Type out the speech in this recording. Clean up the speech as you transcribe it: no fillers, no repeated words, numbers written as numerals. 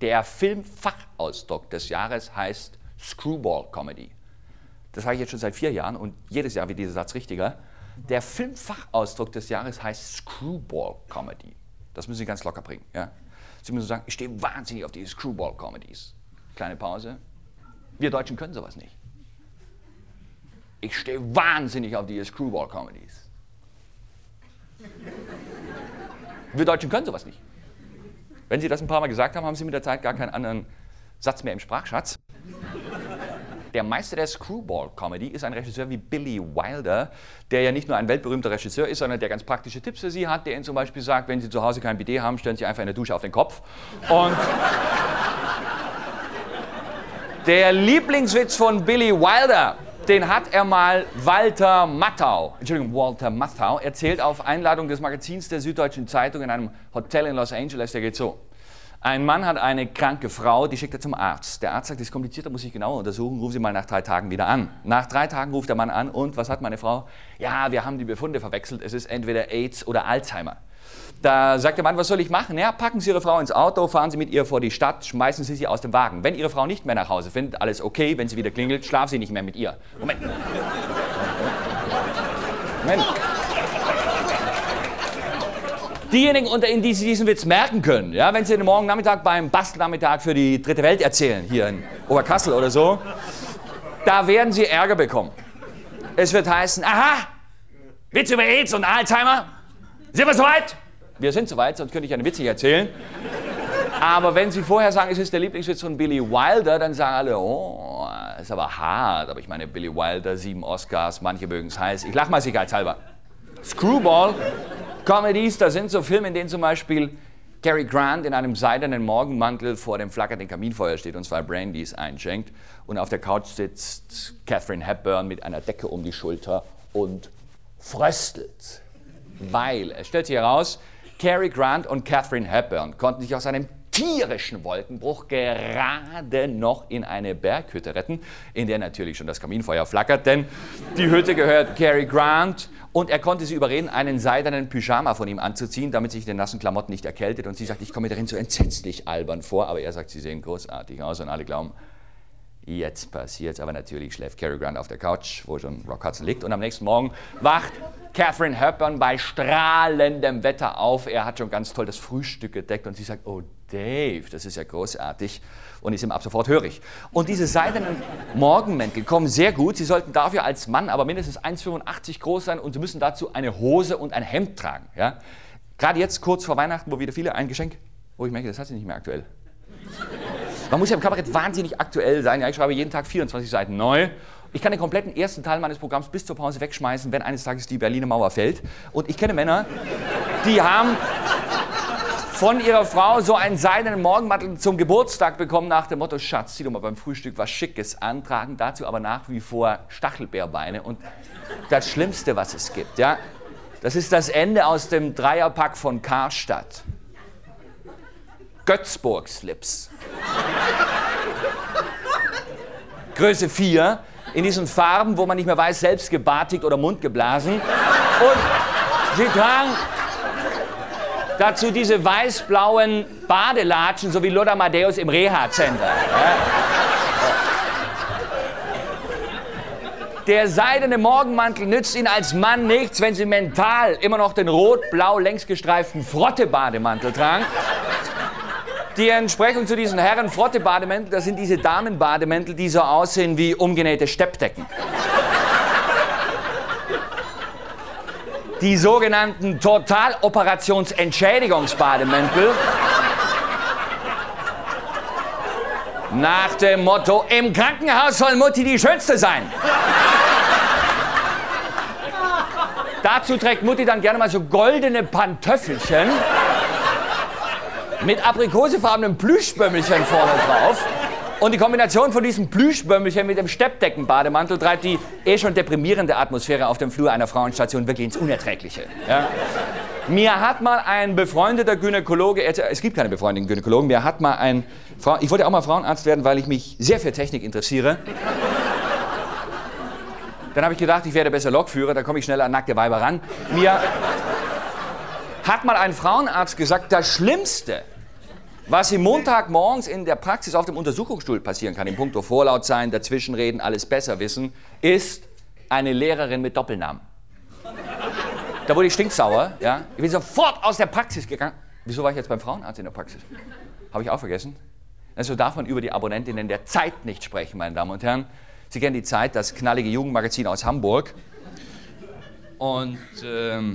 Der Filmfachausdruck des Jahres heißt Screwball Comedy. Das sage ich jetzt schon seit 4 Jahren und jedes Jahr wird dieser Satz richtiger. Der Filmfachausdruck des Jahres heißt Screwball Comedy. Das müssen Sie ganz locker bringen. Ja? Sie müssen sagen, ich stehe wahnsinnig auf diese Screwball Comedies. Kleine Pause. Wir Deutschen können sowas nicht. Ich stehe wahnsinnig auf diese Screwball Comedies. Wir Deutschen können sowas nicht. Wenn Sie das ein paar Mal gesagt haben, haben Sie mit der Zeit gar keinen anderen Satz mehr im Sprachschatz. Der Meister der Screwball-Comedy ist ein Regisseur wie Billy Wilder, der ja nicht nur ein weltberühmter Regisseur ist, sondern der ganz praktische Tipps für Sie hat, der Ihnen zum Beispiel sagt, wenn Sie zu Hause kein Bidet haben, stellen Sie einfach in der Dusche auf den Kopf. Und der Lieblingswitz von Billy Wilder, den hat er mal Walter Matthau erzählt auf Einladung des Magazins der Süddeutschen Zeitung in einem Hotel in Los Angeles. Der geht so. Ein Mann hat eine kranke Frau, die schickt er zum Arzt. Der Arzt sagt, das ist kompliziert, da muss ich genauer untersuchen, rufen Sie mal nach 3 Tagen wieder an. Nach 3 Tagen ruft der Mann an und was hat meine Frau? Ja, wir haben die Befunde verwechselt, es ist entweder AIDS oder Alzheimer. Da sagt der Mann, was soll ich machen? Ja, packen Sie Ihre Frau ins Auto, fahren Sie mit ihr vor die Stadt, schmeißen Sie sie aus dem Wagen. Wenn Ihre Frau nicht mehr nach Hause findet, alles okay, wenn sie wieder klingelt, schlafen Sie nicht mehr mit ihr. Moment. Diejenigen unter Ihnen, die sich diesen Witz merken können, ja, wenn Sie den morgen Nachmittag beim Bastelnachmittag für die dritte Welt erzählen, hier in Oberkassel oder so, da werden Sie Ärger bekommen. Es wird heißen, aha, Witz über AIDS und Alzheimer, sind wir soweit? Wir sind soweit, sonst könnte ich einen Witz nicht erzählen. Aber wenn Sie vorher sagen, es ist der Lieblingswitz von Billy Wilder, dann sagen alle, oh, ist aber hart. Aber ich meine, Billy Wilder, 7 Oscars, manche mögen es heiß. Ich lache mal sicherheitshalber. Screwball Comedies, da sind so Filme, in denen zum Beispiel Cary Grant in einem seidenen Morgenmantel vor dem flackernden Kaminfeuer steht und 2 Brandys einschenkt. Und auf der Couch sitzt Katharine Hepburn mit einer Decke um die Schulter und fröstelt. Weil, es stellt sich heraus, Cary Grant und Katharine Hepburn konnten sich aus einem tierischen Wolkenbruch gerade noch in eine Berghütte retten, in der natürlich schon das Kaminfeuer flackert, denn die Hütte gehört Cary Grant und er konnte sie überreden, einen seidenen Pyjama von ihm anzuziehen, damit sich die nassen Klamotten nicht erkältet und sie sagt, ich komme mir darin so entsetzlich albern vor, aber er sagt, sie sehen großartig aus und alle glauben, jetzt passiert's, aber natürlich schläft Cary Grant auf der Couch, wo schon Rock Hudson liegt und am nächsten Morgen wacht Katharine Hepburn bei strahlendem Wetter auf. Er hat schon ganz toll das Frühstück gedeckt und sie sagt, oh Dave, das ist ja großartig und ist ihm ab sofort hörig. Und diese seidenen Morgenmäntel kommen sehr gut. Sie sollten dafür als Mann aber mindestens 1,85 groß sein und Sie müssen dazu eine Hose und ein Hemd tragen. Ja? Gerade jetzt kurz vor Weihnachten, wo wieder viele ein Geschenk, wo ich merke, das hat sie nicht mehr aktuell. Man muss ja im Kabarett wahnsinnig aktuell sein. Ja, ich schreibe jeden Tag 24 Seiten neu. Ich kann den kompletten ersten Teil meines Programms bis zur Pause wegschmeißen, wenn eines Tages die Berliner Mauer fällt. Und ich kenne Männer, die haben von ihrer Frau so einen seidenen Morgenmantel zum Geburtstag bekommen nach dem Motto, Schatz, zieh doch mal beim Frühstück was Schickes an, tragen dazu aber nach wie vor Stachelbeerbeine. Und das Schlimmste, was es gibt, ja, das ist das Ende aus dem Dreierpack von Karstadt. Götzburg-Slips. Größe 4, in diesen Farben, wo man nicht mehr weiß, selbst gebartigt oder mundgeblasen. Und sie tragen dazu diese weiß-blauen Badelatschen, so wie Lothar Matthäus im Reha-Center. Ja. Der seidene Morgenmantel nützt Ihnen als Mann nichts, wenn Sie mental immer noch den rot-blau längs gestreiften Frotte-Bademantel tragen. Die Entsprechung zu diesen Herren-Frotte-Bademänteln, das sind diese Damenbademäntel, die so aussehen wie umgenähte Steppdecken. Die sogenannten Totaloperations-Entschädigungsbademäntel. Nach dem Motto, im Krankenhaus soll Mutti die Schönste sein. Dazu trägt Mutti dann gerne mal so goldene Pantöffelchen mit aprikosefarbenem Plüschbömmelchen vorne drauf. Und die Kombination von diesem Plüschbömmelchen mit dem Steppdeckenbademantel treibt die schon deprimierende Atmosphäre auf dem Flur einer Frauenstation wirklich ins Unerträgliche. Ja. Mir hat mal ein befreundeter Gynäkologe, es gibt keine befreundeten Gynäkologen, ich wollte auch mal Frauenarzt werden, weil ich mich sehr für Technik interessiere. Dann habe ich gedacht, ich werde besser Lokführer, da komme ich schneller an nackte Weiber ran. Mir hat mal ein Frauenarzt gesagt, das Schlimmste, Was Sie Montagmorgens in der Praxis auf dem Untersuchungsstuhl passieren kann, in puncto Vorlaut sein, dazwischenreden, alles besser wissen, ist eine Lehrerin mit Doppelnamen. Da wurde ich stinksauer. Ja? Ich bin sofort aus der Praxis gegangen. Wieso war ich jetzt beim Frauenarzt in der Praxis? Habe ich auch vergessen. Also darf man über die Abonnentinnen der Zeit nicht sprechen, meine Damen und Herren. Sie kennen die Zeit, das knallige Jugendmagazin aus Hamburg. Und